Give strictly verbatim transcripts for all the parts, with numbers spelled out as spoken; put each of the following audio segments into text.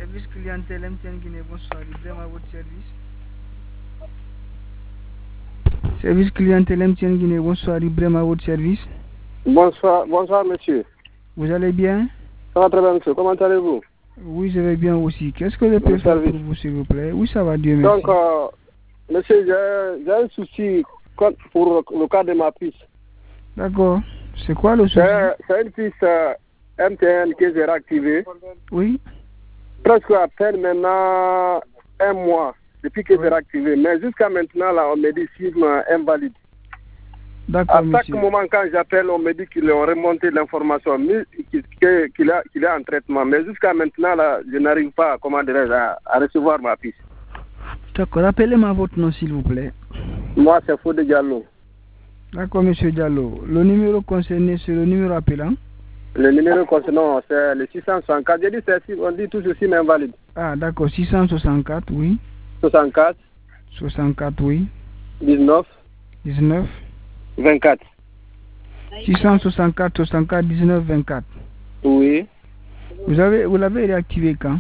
Service clientèle M T N Guinée, bonsoir, Ibrahim à votre service. Service clientèle M T N Guinée, bonsoir, Ibrahim à votre service. Bonsoir, bonsoir monsieur. Vous allez bien? Ça va très bien monsieur, comment allez-vous? Oui, je vais bien aussi. Qu'est-ce que je peux faire pour vous s'il vous plaît? Oui, ça va, Dieu merci. Donc, euh, monsieur, j'ai un souci pour le cas de ma puce. D'accord. C'est quoi le souci? C'est une puce euh, M T N que j'ai réactivée. Oui. Presque à peine maintenant un mois depuis que oui. j'ai réactivé. Mais jusqu'à maintenant, là, on me dit SIM invalide. D'accord, à chaque monsieur. moment, quand j'appelle, on me dit qu'ils ont remonté l'information, qu'il qu'il est en traitement. Mais jusqu'à maintenant, là, je n'arrive pas comment à, à recevoir ma puce. D'accord. Rappelez-moi votre nom, s'il vous plaît. Moi, c'est Fodé Diallo. D'accord, monsieur Diallo. Le numéro concerné, c'est le numéro appelant? Le numéro concernant, c'est le six cent soixante-quatre. J'ai dit, on dit tout ceci, mais invalide. Ah, d'accord. six cent soixante-quatre, oui. soixante-quatre. soixante-quatre, oui. dix-neuf. dix-neuf. vingt-quatre. six cent soixante-quatre, soixante-quatre, dix-neuf, vingt-quatre. Oui. Vous avez, vous l'avez réactivé quand?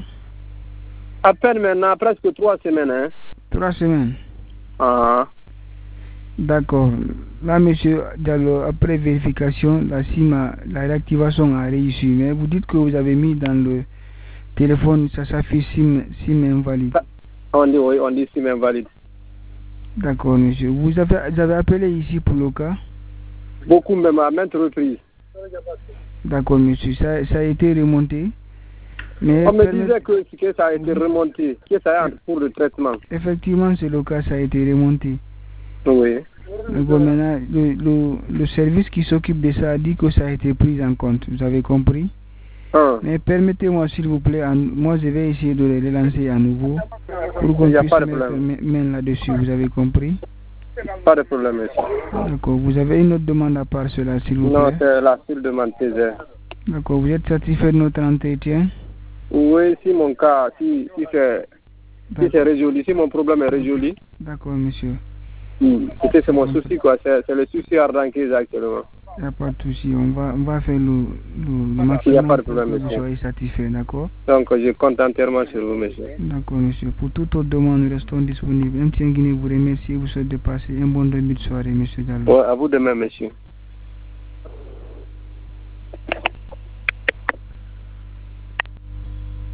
À peine maintenant, presque trois semaines. Hein. Trois semaines. Ah. D'accord. Là, monsieur Diallo, après vérification, la SIM, a, la réactivation a réussi. Mais vous dites que vous avez mis dans le téléphone, ça s'affiche SIM, SIM invalide. On dit oui, on dit SIM invalide. D'accord, monsieur. Vous avez, vous avez appelé ici pour le cas? Beaucoup, même à maintes reprises. D'accord, monsieur. Ça, ça a été remonté. Mais on me permet... disait que, que ça a été remonté, que ça est en cours de traitement. Effectivement, c'est le cas, ça a été remonté. Oui. Bon, maintenant, le, le, le service qui s'occupe de ça a dit que ça a été pris en compte. Vous avez compris? Ah. Mais permettez-moi, s'il vous plaît, en, moi je vais essayer de les relancer à nouveau pour qu'on puisse mettre main là-dessus. Vous avez compris? Pas de problème, monsieur. D'accord. Vous avez une autre demande à part cela, s'il vous non, plaît? Non, c'est la seule demande que j'ai. D'accord. Vous êtes satisfait de notre entretien? Oui, si mon cas, si, si c'est si résolu, si mon problème est résolu. D'accord, monsieur. C'est mon souci, quoi. C'est le souci ardent que j'ai actuellement. Il n'y a pas de souci. On va, on va faire le, le, le maximum. Il n'y a pas de problème, pour que monsieur. vous soyez satisfait, d'accord? Donc, je compte entièrement sur vous, monsieur. D'accord, monsieur. Pour toute autre demande, nous restons disponibles. M T N Guinée vous remercie et vous souhaite de passer un bon début de soirée, monsieur Diallo. Ouais, à vous de même, monsieur.